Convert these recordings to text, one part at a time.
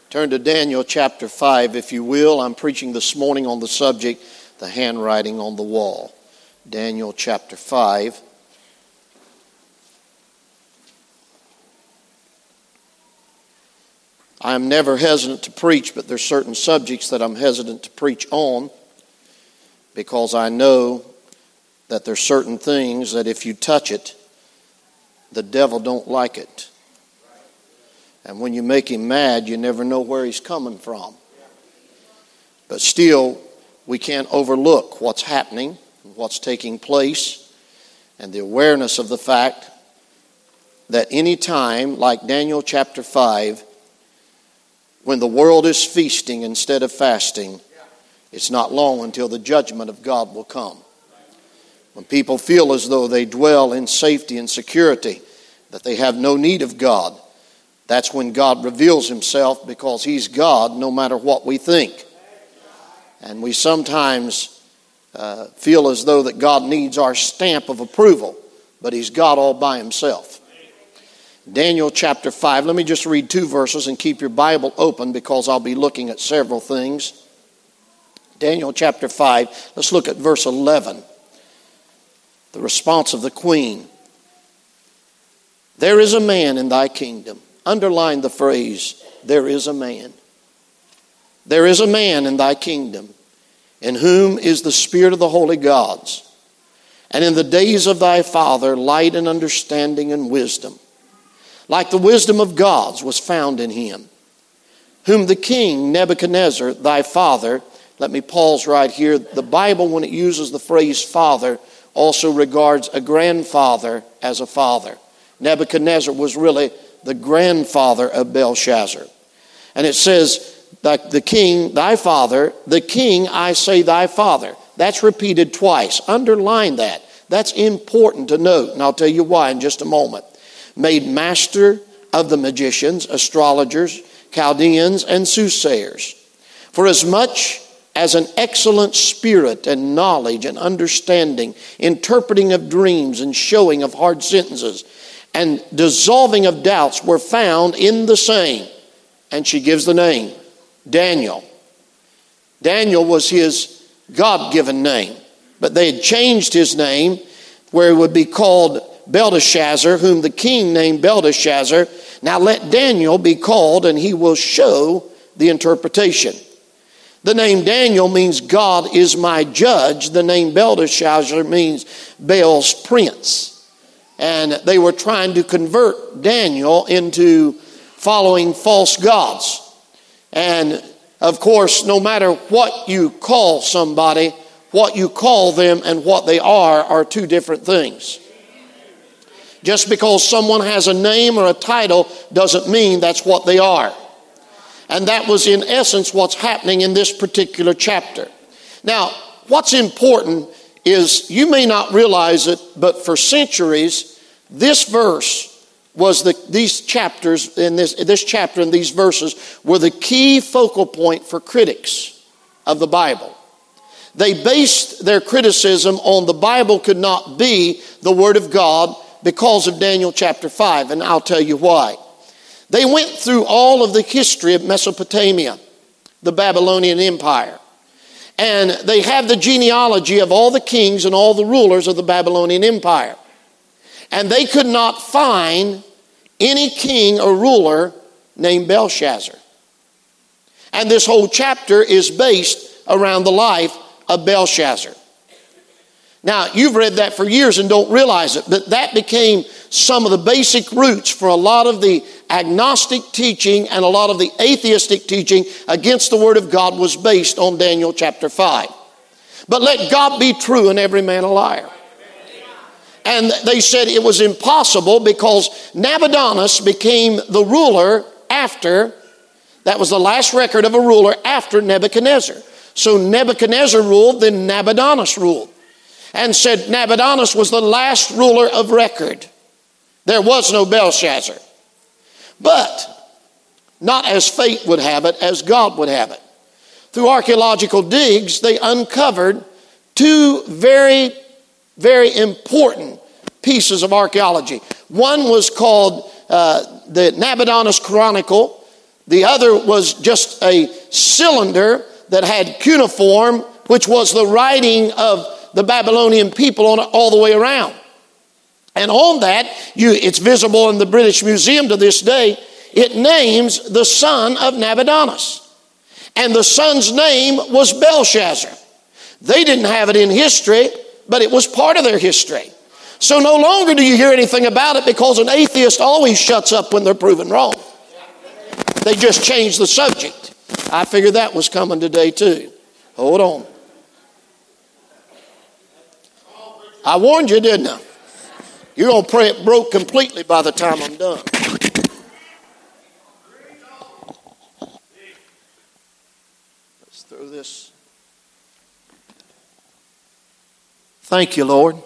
Turn to Daniel chapter 5, if you will. I'm preaching this morning on the subject, the handwriting on the wall. Daniel chapter 5. I am never hesitant to preach, but there's certain subjects that I'm hesitant to preach on because I know that there's certain things that if you touch it, the devil don't like it. And when you make him mad, you never know where he's coming from. But still, we can't overlook what's happening, what's taking place, and the awareness of the fact that any time, like Daniel chapter 5, when the world is feasting instead of fasting, it's not long until the judgment of God will come. When people feel as though they dwell in safety and security, that they have no need of God, that's when God reveals himself, because he's God no matter what we think. And we sometimes feel as though that God needs our stamp of approval, but he's God all by himself. Daniel chapter 5, let me just read 2 verses and keep your Bible open because I'll be looking at several things. Daniel chapter 5, let's look at verse 11. The response of the queen. There is a man in thy kingdom. Underline the phrase, there is a man. There is a man in thy kingdom, in whom is the spirit of the holy gods. And in the days of thy father, light and understanding and wisdom, like the wisdom of gods, was found in him. Whom the king Nebuchadnezzar, thy father, let me pause right here. The Bible, when it uses the phrase father, also regards a grandfather as a father. Nebuchadnezzar was really the grandfather of Belshazzar. And it says, like the king, thy father, the king, I say thy father. That's repeated twice. Underline that. That's important to note, and I'll tell you why in just a moment. Made master of the magicians, astrologers, Chaldeans, and soothsayers. For as much as an excellent spirit and knowledge and understanding, interpreting of dreams and showing of hard sentences, and dissolving of doubts were found in the same. And she gives the name, Daniel. Daniel was his God-given name. But they had changed his name where it would be called Belteshazzar, whom the king named Belteshazzar. Now let Daniel be called, and he will show the interpretation. The name Daniel means God is my judge. The name Belteshazzar means Baal's prince. And they were trying to convert Daniel into following false gods. And of course, no matter what you call somebody, what you call them and what they are two different things. Just because someone has a name or a title doesn't mean that's what they are. And that was in essence what's happening in this particular chapter. Now, what's important is, you may not realize it, but for centuries, this verse was these chapters in this chapter and these verses were the key focal point for critics of the Bible. They based their criticism on the Bible could not be the Word of God because of Daniel chapter 5, and I'll tell you why. They went through all of the history of Mesopotamia, the Babylonian Empire. And they have the genealogy of all the kings and all the rulers of the Babylonian Empire. And they could not find any king or ruler named Belshazzar. And this whole chapter is based around the life of Belshazzar. Now, you've read that for years and don't realize it, but that became some of the basic roots for a lot of the agnostic teaching and a lot of the atheistic teaching against the Word of God was based on Daniel chapter 5. But let God be true and every man a liar. And they said it was impossible because Nabonidus became the ruler after, that was the last record of a ruler after Nebuchadnezzar. So Nebuchadnezzar ruled, then Nabonidus ruled. And said Nabonidus was the last ruler of record. There was no Belshazzar. But not as fate would have it, as God would have it. Through archaeological digs, they uncovered two very, very important pieces of archaeology. One was called the Nabonidus Chronicle, The other was just a cylinder that had cuneiform, which was the writing of the Babylonian people on it all the way around. And on that, it's visible in the British Museum to this day, it names the son of Nabonidus. And the son's name was Belshazzar. They didn't have it in history, but it was part of their history. So no longer do you hear anything about it, because an atheist always shuts up when they're proven wrong. They just changed the subject. I figured that was coming today too. Hold on. I warned you, didn't I? You're going to pray it broke completely by the time I'm done. Let's throw this. Thank you, Lord.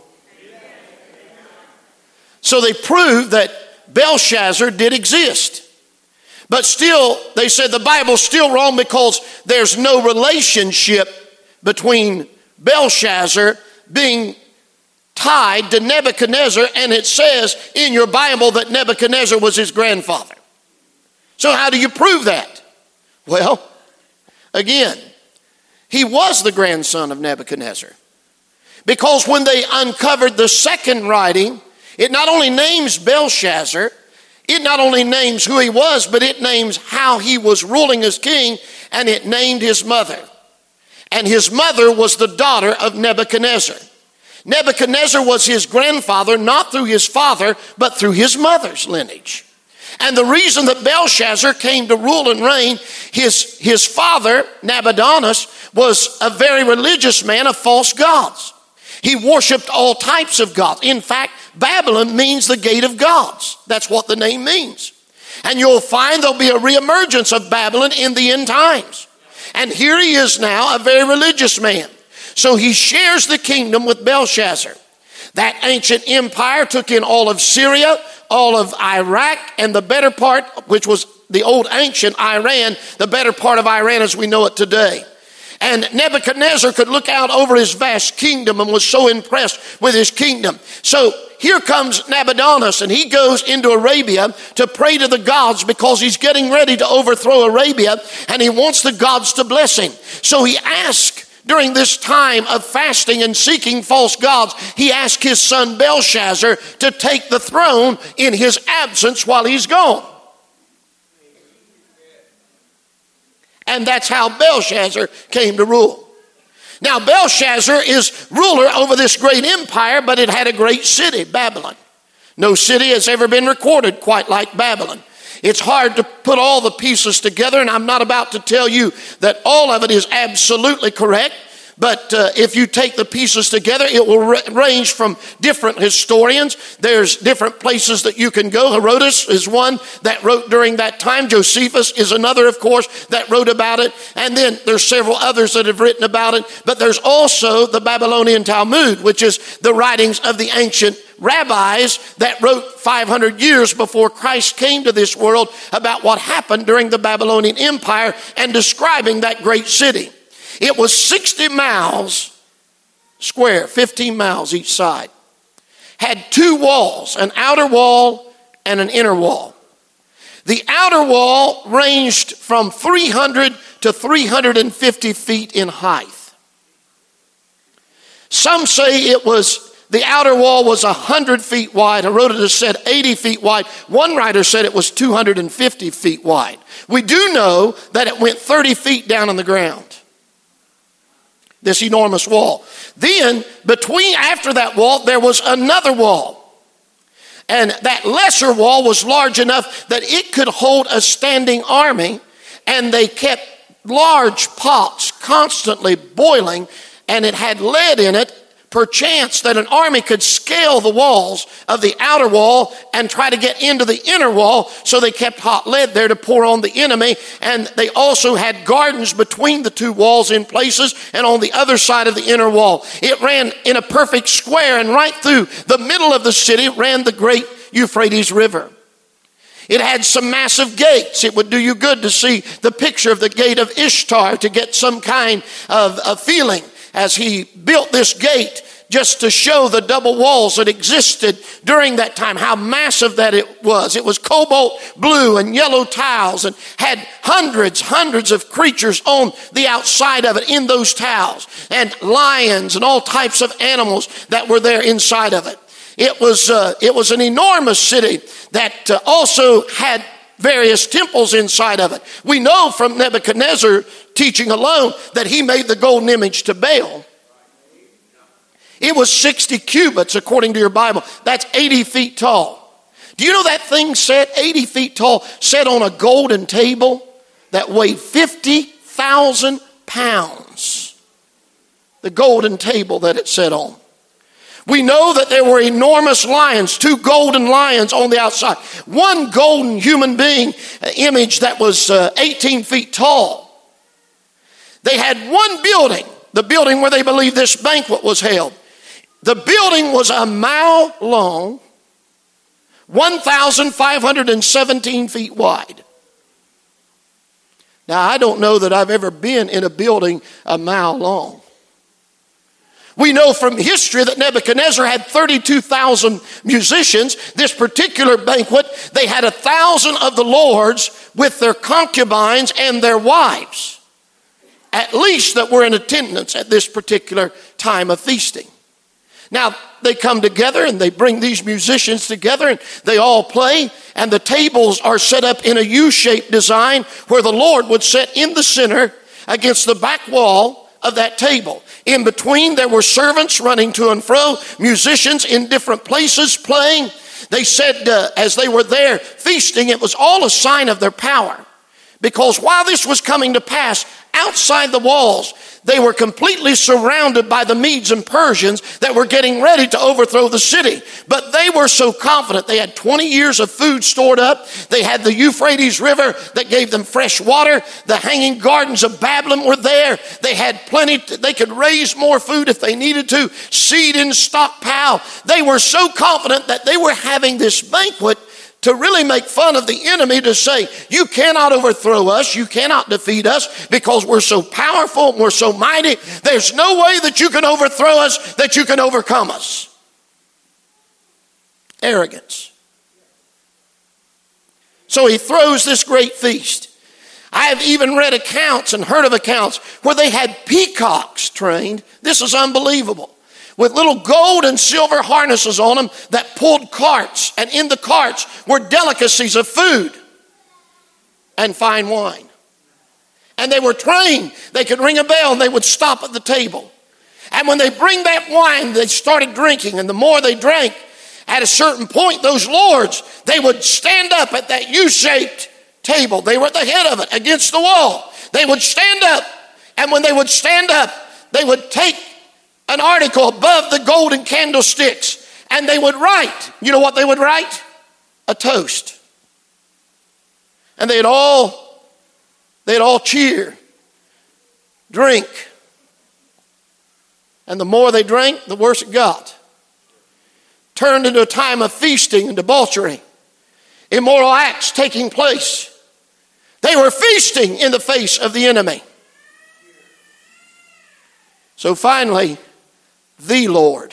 So they proved that Belshazzar did exist. But still, they said the Bible's still wrong, because there's no relationship between Belshazzar being tied to Nebuchadnezzar, and it says in your Bible that Nebuchadnezzar was his grandfather. So how do you prove that? Well, again, he was the grandson of Nebuchadnezzar. Because when they uncovered the second writing, it not only names Belshazzar, it not only names who he was, but it names how he was ruling as king, and it named his mother. And his mother was the daughter of Nebuchadnezzar. Nebuchadnezzar was his grandfather, not through his father, but through his mother's lineage. And the reason that Belshazzar came to rule and reign, his father, Nabonidus, was a very religious man of false gods. He worshiped all types of gods. In fact, Babylon means the gate of gods. That's what the name means. And you'll find there'll be a reemergence of Babylon in the end times. And here he is now, a very religious man. So he shares the kingdom with Belshazzar. That ancient empire took in all of Syria, all of Iraq, and the better part, which was the old ancient Iran, the better part of Iran as we know it today. And Nebuchadnezzar could look out over his vast kingdom and was so impressed with his kingdom. So here comes Nabonidus, and he goes into Arabia to pray to the gods, because he's getting ready to overthrow Arabia, and he wants the gods to bless him. So he asks, during this time of fasting and seeking false gods, he asked his son Belshazzar to take the throne in his absence while he's gone. And that's how Belshazzar came to rule. Now, Belshazzar is ruler over this great empire, but it had a great city, Babylon. No city has ever been recorded quite like Babylon. It's hard to put all the pieces together, and I'm not about to tell you that all of it is absolutely correct. But if you take the pieces together, it will range from different historians. There's different places that you can go. Herodotus is one that wrote during that time. Josephus is another, of course, that wrote about it. And then there's several others that have written about it. But there's also the Babylonian Talmud, which is the writings of the ancient rabbis that wrote 500 years before Christ came to this world about what happened during the Babylonian Empire and describing that great city. It was 60 miles square, 15 miles each side. Had two walls, an outer wall and an inner wall. The outer wall ranged from 300 to 350 feet in height. Some say the outer wall was 100 feet wide. Herodotus said 80 feet wide. One writer said it was 250 feet wide. We do know that it went 30 feet down on the ground. This enormous wall. Then, after that wall, there was another wall. And that lesser wall was large enough that it could hold a standing army, and they kept large pots constantly boiling, and it had lead in it, perchance that an army could scale the walls of the outer wall and try to get into the inner wall. So they kept hot lead there to pour on the enemy. And they also had gardens between the two walls in places and on the other side of the inner wall. It ran in a perfect square, and right through the middle of the city ran the great Euphrates River. It had some massive gates. It would do you good to see the picture of the gate of Ishtar to get some kind of feeling. As he built this gate just to show the double walls that existed during that time, how massive that it was. It was cobalt blue and yellow tiles and had hundreds of creatures on the outside of it in those tiles, and lions and all types of animals that were there inside of it. It was an enormous city that also had various temples inside of it. We know from Nebuchadnezzar teaching alone that he made the golden image to Baal. It was 60 cubits according to your Bible. That's 80 feet tall. Do you know that thing sat 80 feet tall, sat on a golden table that weighed 50,000 pounds? The golden table that it sat on. We know that there were enormous lions, 2 golden lions on the outside. 1 golden human being image that was 18 feet tall. They had 1 building, the building where they believe this banquet was held. The building was a mile long, 1,517 feet wide. Now, I don't know that I've ever been in a building a mile long. We know from history that Nebuchadnezzar had 32,000 musicians. This particular banquet, they had 1,000 of the lords with their concubines and their wives, at least, that were in attendance at this particular time of feasting. Now, they come together and they bring these musicians together and they all play, and the tables are set up in a U-shaped design where the Lord would sit in the center against the back wall of that table. In between, there were servants running to and fro, musicians in different places playing. They said as they were there feasting, it was all a sign of their power. Because while this was coming to pass, outside the walls, they were completely surrounded by the Medes and Persians that were getting ready to overthrow the city. But they were so confident. They had 20 years of food stored up. They had the Euphrates River that gave them fresh water. The hanging gardens of Babylon were there. They had plenty. They could raise more food if they needed to. Seed in stockpile. They were so confident that they were having this banquet to really make fun of the enemy, to say, you cannot overthrow us, you cannot defeat us, because we're so powerful, we're so mighty. There's no way that you can overthrow us, that you can overcome us. Arrogance. So he throws this great feast. I have even read accounts and heard of accounts where they had peacocks trained. This is unbelievable. With little gold and silver harnesses on them that pulled carts. And in the carts were delicacies of food and fine wine. And they were trained. They could ring a bell and they would stop at the table. And when they bring that wine, they started drinking. And the more they drank, at a certain point, those lords, they would stand up at that U-shaped table. They were at the head of it, against the wall. They would stand up. And when they would stand up, they would take an article above the golden candlesticks, and they would write. You know what they would write? A toast. And they'd all cheer, drink. And the more they drank, the worse it got. Turned into a time of feasting and debauchery. Immoral acts taking place. They were feasting in the face of the enemy. So finally, the Lord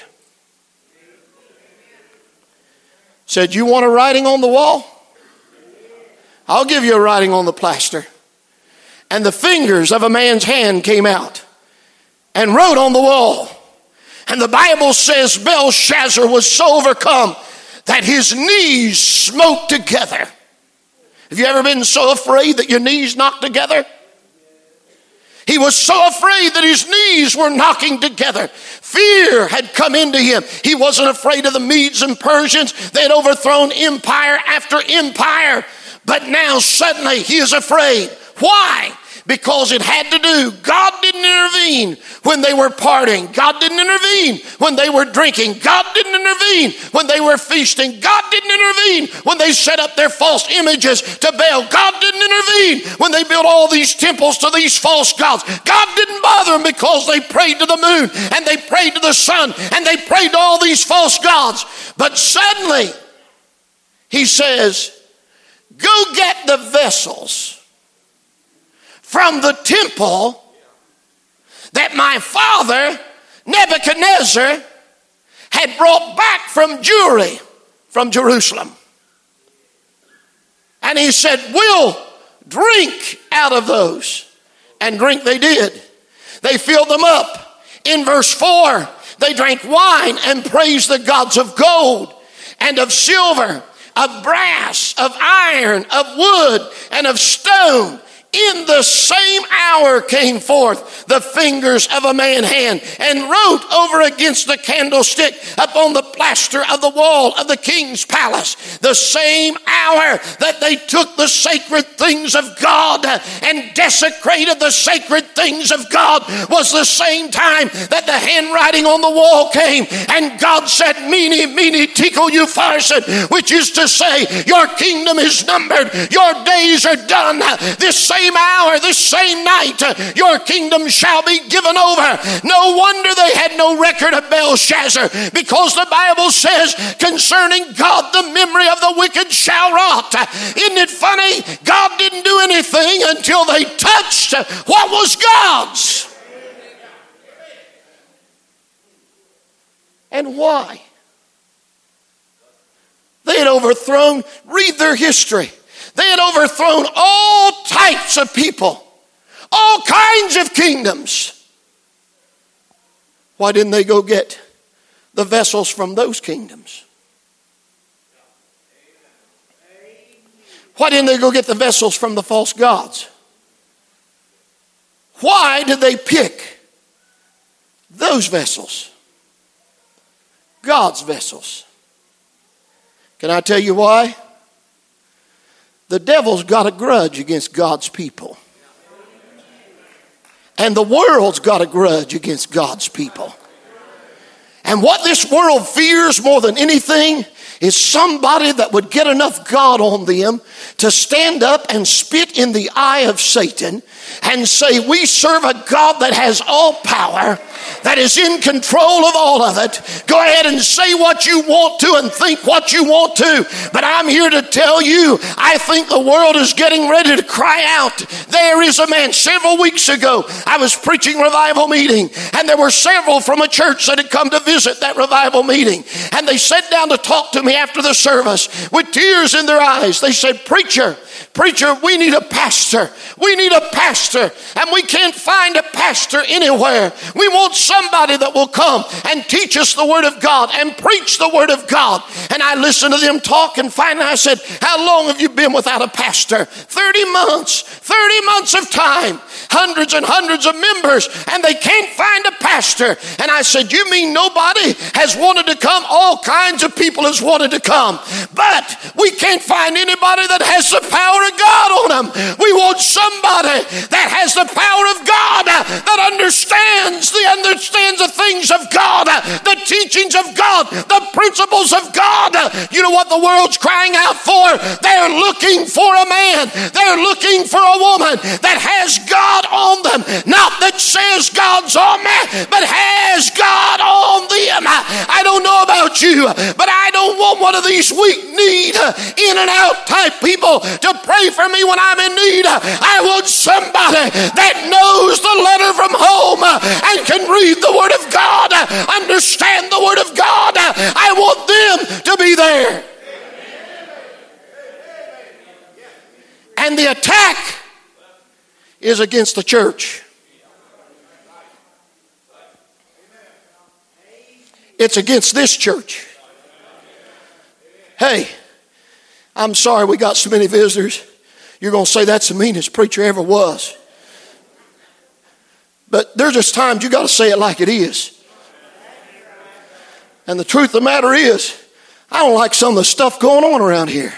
said, you want a writing on the wall? I'll give you a writing on the plaster. And the fingers of a man's hand came out and wrote on the wall. And the Bible says Belshazzar was so overcome that his knees smote together. Have you ever been so afraid that your knees knocked together? He was so afraid that his knees were knocking together. Fear had come into him. He wasn't afraid of the Medes and Persians. They had overthrown empire after empire. But now suddenly he is afraid. Why? Because it had to do. God didn't intervene when they were partying. God didn't intervene when they were drinking. God didn't intervene when they were feasting. God didn't intervene when they set up their false images to Baal. God didn't intervene when they built all these temples to these false gods. God didn't bother them because they prayed to the moon and they prayed to the sun and they prayed to all these false gods. But suddenly he says, go get the vessels from the temple that my father Nebuchadnezzar had brought back from Jewry from Jerusalem. And he said, we'll drink out of those. And drink they did. They filled them up. In verse 4, they drank wine and praised the gods of gold and of silver, of brass, of iron, of wood, and of stone. In the same hour came forth the fingers of a man's hand and wrote over against the candlestick upon the plaster of the wall of the king's palace. The same hour that they took the sacred things of God and desecrated the sacred things of God was the same time that the handwriting on the wall came, and God said, Mene, mene, tekel, upharsin, which is to say, your kingdom is numbered, your days are done. This same hour, this same night, your kingdom shall be given over. No wonder they had no record of Belshazzar, because the Bible says concerning God, the memory of the wicked shall rot. Isn't it funny? God didn't do anything until they touched what was God's. And why? They had overthrown, read their history. They had overthrown all types of people, all kinds of kingdoms. Why didn't they go get the vessels from those kingdoms? Why didn't they go get the vessels from the false gods? Why did they pick those vessels? God's vessels. Can I tell you why? The devil's got a grudge against God's people. And the world's got a grudge against God's people. And what this world fears more than anything is somebody that would get enough God on them to stand up and spit in the eye of Satan and say, we serve a God that has all power, that is in control of all of it. Go ahead and say what you want to and think what you want to. But I'm here to tell you, I think the world is getting ready to cry out. There is a man. Several weeks ago, I was preaching revival meeting, and there were several from a church that had come to visit that revival meeting. And they sat down to talk to me after the service with tears in their eyes. They said, Preacher, we need a pastor. We need a pastor, and we can't find a pastor anywhere. We want somebody that will come and teach us the Word of God and preach the Word of God. And I listened to them talk, and finally I said, how long have you been without a pastor? 30 months. 30 months of time. Hundreds and hundreds of members, and they can't find a pastor. And I said, you mean nobody has wanted to come? All kinds of people has wanted to come, but we can't find anybody that has the power of God on them. We want somebody that has the power of God, that understands the things of God, the teachings of God, the principles of God. You know what the world's crying out for? They're looking for a man. They're looking for a woman that has God on them. Not that says God's on me, but has God on them. I don't know about you, but I don't want one of these weak-kneed, in and out type people to pray for me when I'm in need. I want somebody that knows the letter from home and can read the Word of God, understand the Word of God. I want them to be there. And the attack is against the church. It's against this church. Hey, I'm sorry we got so many visitors. You're going to say that's the meanest preacher ever was. But there's just times you got to say it like it is. And the truth of the matter is, I don't like some of the stuff going on around here.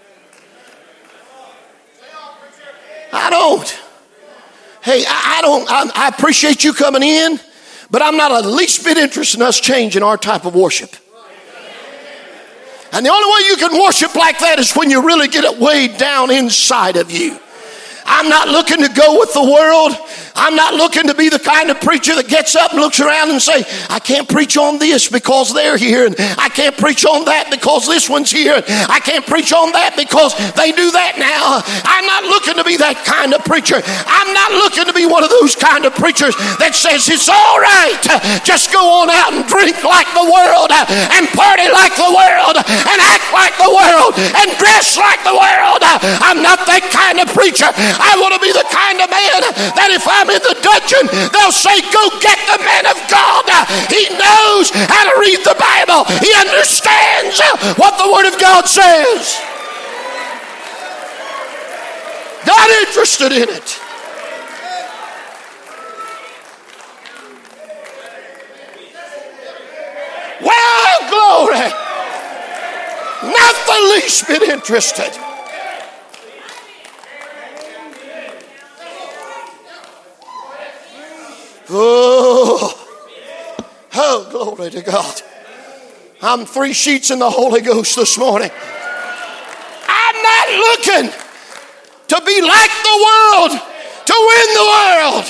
I don't. Hey, I appreciate you coming in, but I'm not the least bit interested in us changing our type of worship. And the only way you can worship like that is when you really get it way down inside of you. I'm not looking to go with the world. I'm not looking to be the kind of preacher that gets up and looks around and say, I can't preach on this because they're here, and I can't preach on that because this one's here, and I can't preach on that because they do that now. I'm not looking to be that kind of preacher. I'm not looking to be one of those kind of preachers that says it's all right, just go on out and drink like the world and party like the world and act like the world and dress like the world. I'm not that kind of preacher. I want to be the kind of man that if I'm in the dungeon, they'll say, go get the man of God. He knows how to read the Bible. He understands what the Word of God says. Not interested in it. Well, glory. Not the least bit interested. Oh, glory to God. I'm 3 sheets in the Holy Ghost this morning. I'm not looking to be like the world, to win the world.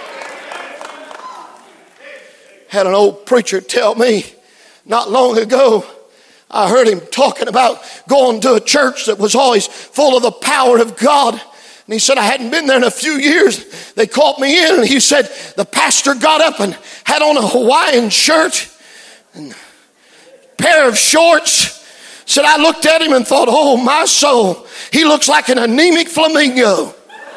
Had an old preacher tell me not long ago, I heard him talking about going to a church that was always full of the power of God. And he said, I hadn't been there in a few years. They called me in, and he said, the pastor got up and had on a Hawaiian shirt and a pair of shorts. Said, I looked at him and thought, oh, my soul, he looks like an anemic flamingo.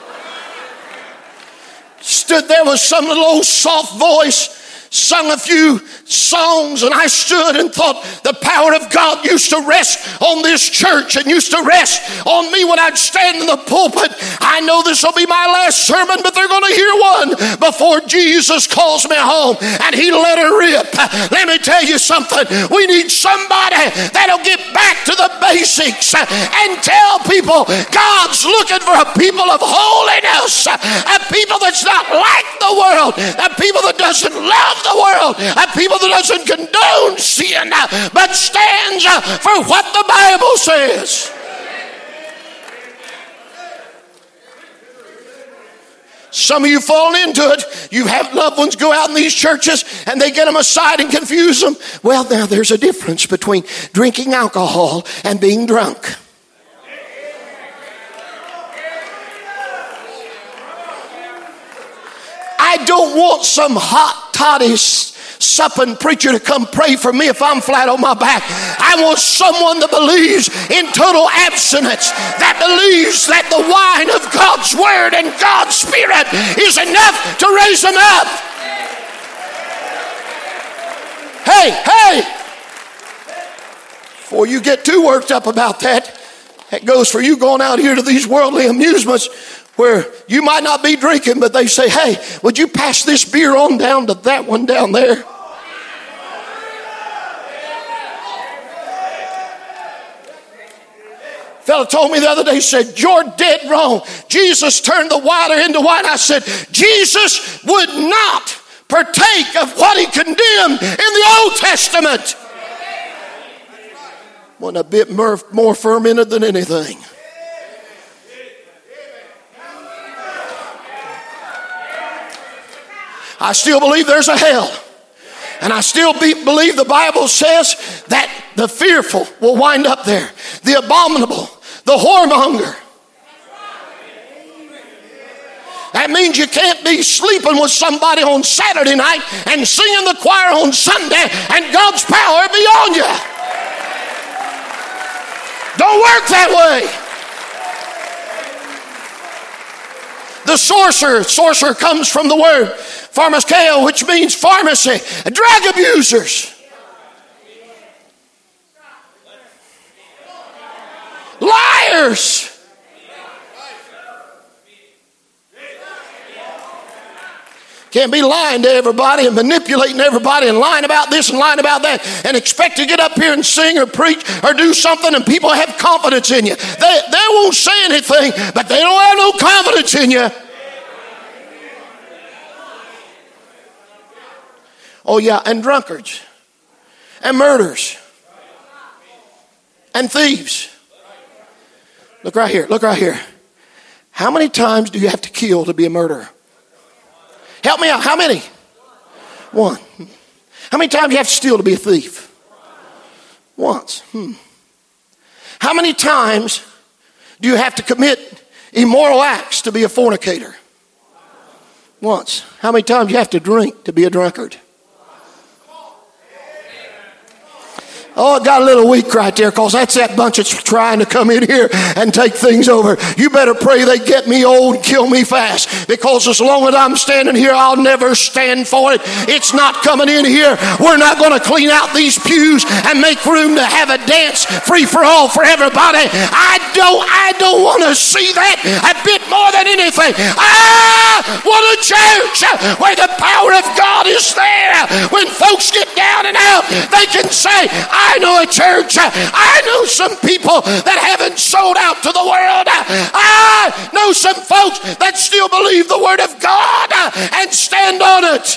Stood there with some little old soft voice, sung a few songs, and I stood and thought the power of God used to rest on this church and used to rest on me when I'd stand in the pulpit. I know this will be my last sermon, but they're going to hear one before Jesus calls me home and he let her rip. Let me tell you something. We need somebody that'll get back to the basics and tell people God's looking for a people of holiness, a people that's not like the world, a people that doesn't love the world, a people that doesn't condone sin, but stands for what the Bible says. Some of you fall into it. You have loved ones go out in these churches and they get them aside and confuse them. Well, now there's a difference between drinking alcohol and being drunk. I don't want some hot toddy supping preacher to come pray for me if I'm flat on my back. I want someone that believes in total abstinence, that believes that the wine of God's Word and God's Spirit is enough to raise them up. Hey, before you get too worked up about that, that goes for you going out here to these worldly amusements where you might not be drinking, but they say, hey, would you pass this beer on down to that one down there? Fellow told me the other day, said, you're dead wrong. Jesus turned the water into wine. I said, Jesus would not partake of what he condemned in the Old Testament. Wasn't a bit more fermented than anything. I still believe there's a hell. And I still believe the Bible says that the fearful will wind up there. The abominable, the whoremonger. That means you can't be sleeping with somebody on Saturday night and singing the choir on Sunday and God's power be on you. Don't work that way. The sorcerer comes from the word pharmakeia, which means pharmacy. Drug abusers. Liars. Can't be lying to everybody and manipulating everybody and lying about this and lying about that and expect to get up here and sing or preach or do something and people have confidence in you. They won't say anything, but they don't have no confidence in you. Oh yeah, and drunkards and murderers and thieves. Look right here, look right here. How many times do you have to kill to be a murderer? Help me out. How many? One. How many times do you have to steal to be a thief? Once. How many times do you have to commit immoral acts to be a fornicator? Once. How many times do you have to drink to be a drunkard? Oh, it got a little weak right there because that's that bunch that's trying to come in here and take things over. You better pray they get me old and kill me fast, because as long as I'm standing here, I'll never stand for it. It's not coming in here. We're not going to clean out these pews and make room to have a dance free for all for everybody. I don't want to see that a bit more than anything. I want a church where the power of God is there. When folks get down and out, they can say, I know a church. I know some people that haven't sold out to the world. I know some folks that still believe the Word of God and stand on it.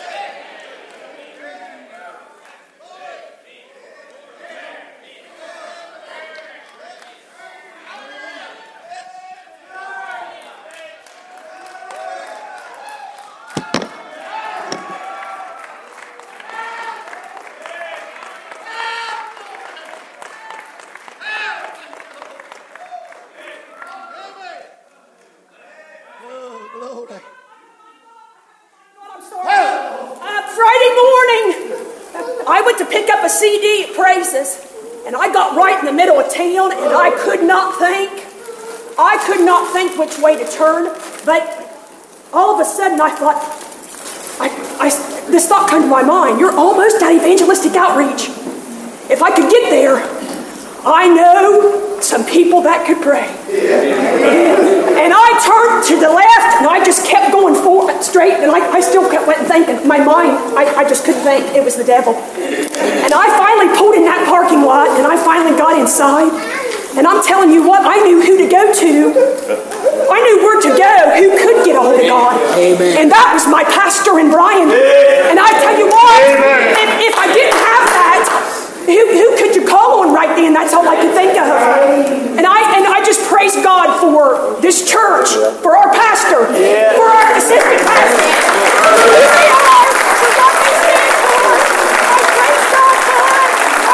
CD at Praises, and I got right in the middle of town, and I could not think which way to turn. But all of a sudden I thought, this thought came to my mind: you're almost at evangelistic outreach. If I could get there, I know some people that could pray. And I turned to the left, and I just kept going forward straight, and I still kept thinking. My mind, I just couldn't think. It was the devil. And I finally pulled in that parking lot, and I finally got inside. And I'm telling you what, I knew who to go to. I knew where to go, who could get a hold of God. Amen. And that was my pastor in Bryan. And I tell you what, if I didn't have that, who could you call on right then? That's all I could think of. And I just praise God for this church, for our pastor, for our assistant pastor. They are for what they stand for. I praise God for it.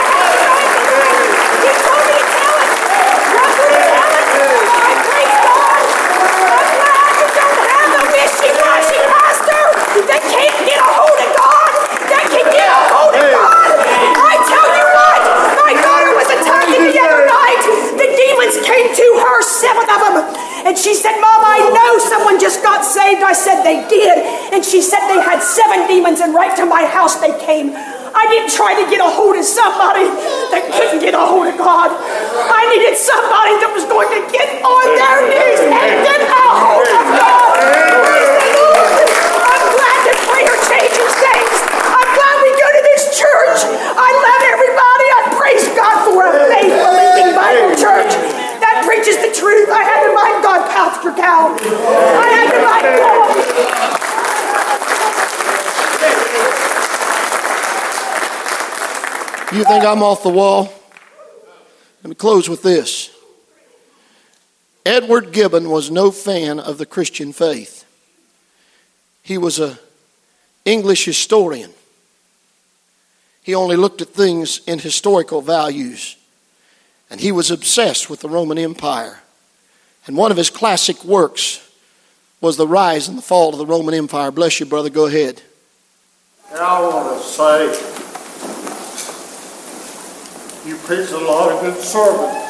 He told me to tell it. Not for to tell it. I praise God. I'm glad you don't have a wishy-washy pastor that can't get a hold of God, that can get a hold of God. I tell you what, my daughter was attacking the other night. The demons came to her, 7 of them. And she said, Mom, I know someone just got saved. I said they did. And she said they had 7 demons, and right to my house they came. I didn't try to get a hold of somebody that couldn't get a hold of God. I needed somebody that was going to get on their knees and get a hold of God. Praise the Lord. I'm glad that prayer changes things. I'm glad we go to this church. I love everybody. I praise God for a faith-believing Bible church that preaches the truth. I had to mind God, Pastor Cal. I had to mind God. You think I'm off the wall? Let me close with this. Edward Gibbon was no fan of the Christian faith. He was an English historian. He only looked at things in historical values. And he was obsessed with the Roman Empire. And one of his classic works was The Rise and the Fall of the Roman Empire. Bless you, brother. Go ahead. And I want to say, you preach a lot of good sermons.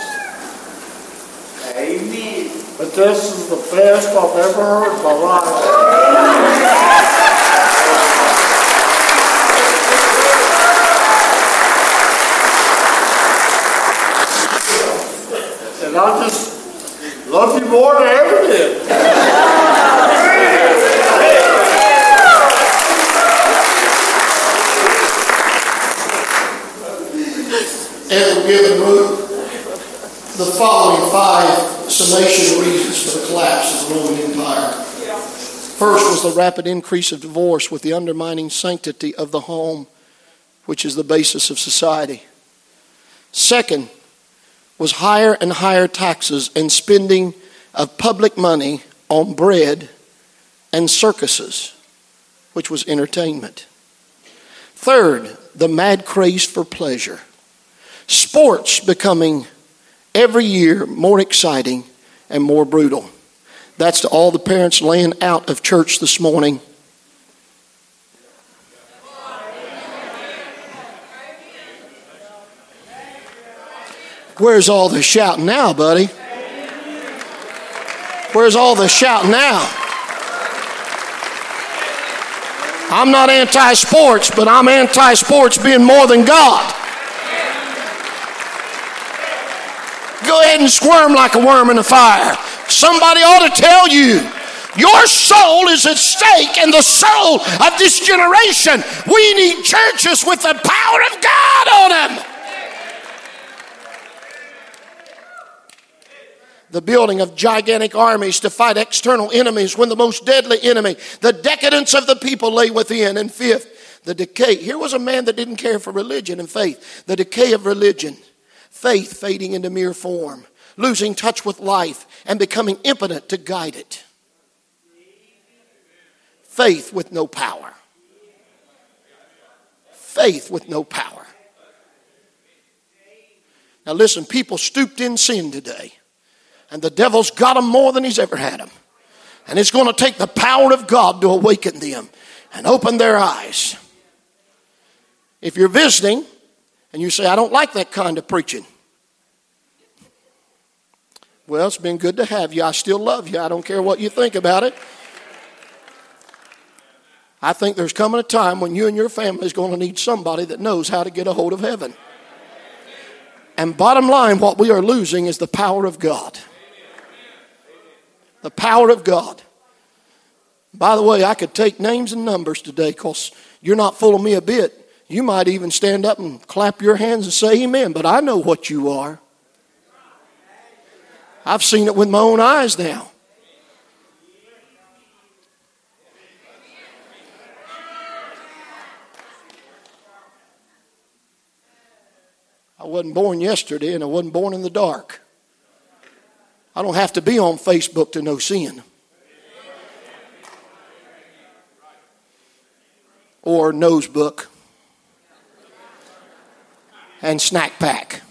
Amen. But this is the best I've ever heard in my life. And I just love you more than I ever did. Edward Gibbon wrote the following 5 summation reasons for the collapse of the Roman Empire. First was the rapid increase of divorce with the undermining sanctity of the home, which is the basis of society. Second was higher and higher taxes and spending of public money on bread and circuses. which was entertainment. Third, the mad craze for pleasure. Sports becoming every year more exciting and more brutal. That's to all the parents laying out of church this morning. Where's all the shouting now, buddy? Where's all the shouting now? I'm not anti-sports, but I'm anti-sports being more than God. Go ahead and squirm like a worm in the fire. Somebody ought to tell you, your soul is at stake and the soul of this generation. We need churches with the power of God on them. The building of gigantic armies to fight external enemies when the most deadly enemy, the decadence of the people, lay within. And fifth, the decay. Here was a man that didn't care for religion and faith. The decay of religion. Faith fading into mere form. Losing touch with life and becoming impotent to guide it. Faith with no power. Faith with no power. Now listen, people stooped in sin today. And the devil's got them more than he's ever had them. And it's going to take the power of God to awaken them and open their eyes. If you're visiting and you say, I don't like that kind of preaching. Well, it's been good to have you. I still love you. I don't care what you think about it. I think there's coming a time when you and your family is going to need somebody that knows how to get a hold of heaven. And bottom line, what we are losing is the power of God. The power of God. By the way, I could take names and numbers today because you're not fooling me a bit. You might even stand up and clap your hands and say amen, but I know what you are. I've seen it with my own eyes now. I wasn't born yesterday and I wasn't born in the dark. I don't have to be on Facebook to know sin. Or Nosebook. And Snack Pack.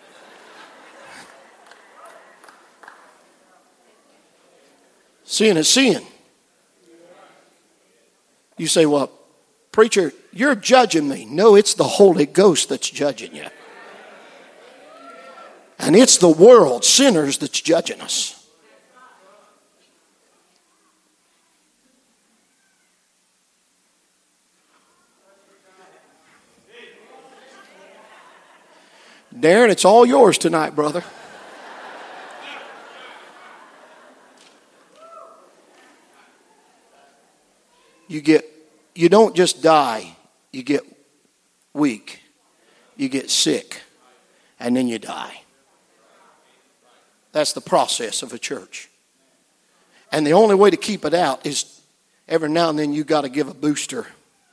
Sin is sin. You say, well, preacher, you're judging me. No, it's the Holy Ghost that's judging you. And it's the world, sinners, that's judging us. Darren, it's all yours tonight, brother. You don't just die, you get weak, you get sick, and then you die. That's the process of a church. And the only way to keep it out is every now and then you got to give a booster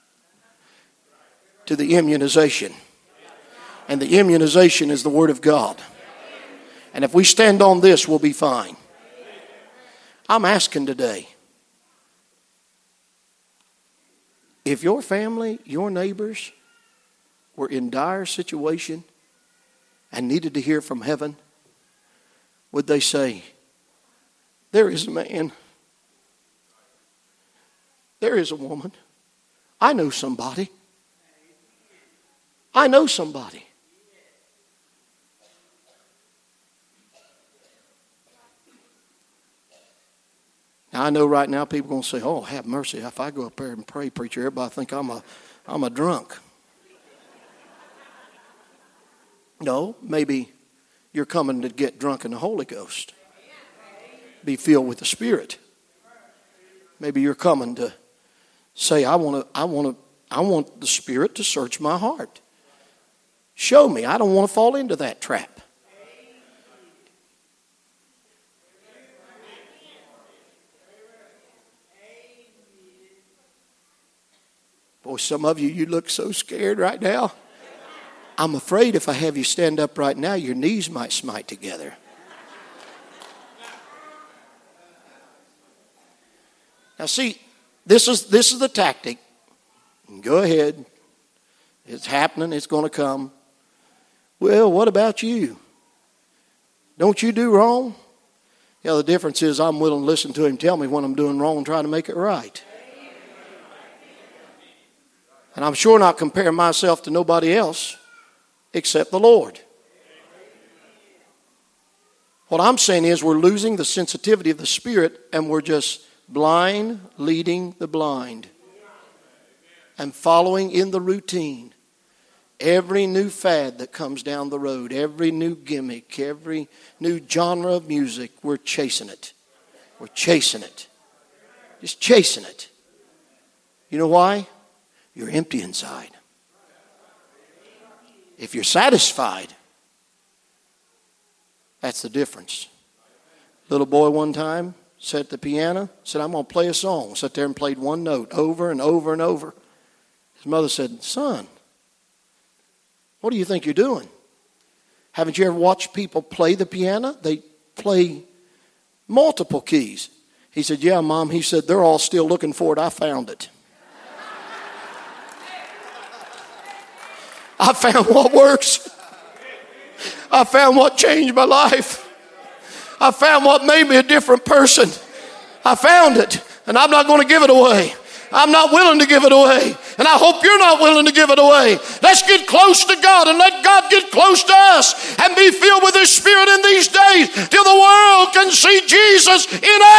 to the immunization. And the immunization is the Word of God. And if we stand on this, we'll be fine. I'm asking today, if your family, your neighbors were in dire situation and needed to hear from heaven, would they say, there is a man, there is a woman, I know somebody, I know somebody. Now I know right now people are going to say, oh, have mercy. If I go up there and pray, preacher, everybody think I'm a drunk. No, maybe you're coming to get drunk in the Holy Ghost. Be filled with the Spirit. Maybe you're coming to say, I want the Spirit to search my heart. Show me. I don't want to fall into that trap. Boy, some of you look so scared right now. I'm afraid if I have you stand up right now, your knees might smite together. Now see, This is the tactic. Go ahead. It's happening. It's going to come. Well, what about you? Don't you do wrong? Yeah, the difference is I'm willing to listen to him tell me when I'm doing wrong and try to make it right. And I'm sure not comparing myself to nobody else except the Lord. What I'm saying is we're losing the sensitivity of the Spirit, and we're just blind leading the blind and following in the routine. Every new fad that comes down the road, every new gimmick, every new genre of music, we're chasing it. We're chasing it. Just chasing it. You know why? You're empty inside. If you're satisfied, that's the difference. Little boy one time sat at the piano, said, I'm going to play a song. Sat there and played one note over and over and over. His mother said, son, what do you think you're doing? Haven't you ever watched people play the piano? They play multiple keys. He said, yeah, Mom. He said, they're all still looking for it. I found it. I found what works. I found what changed my life. I found what made me a different person. I found it, and I'm not going to give it away. I'm not willing to give it away, and I hope you're not willing to give it away. Let's get close to God and let God get close to us and be filled with His Spirit in these days till the world can see Jesus in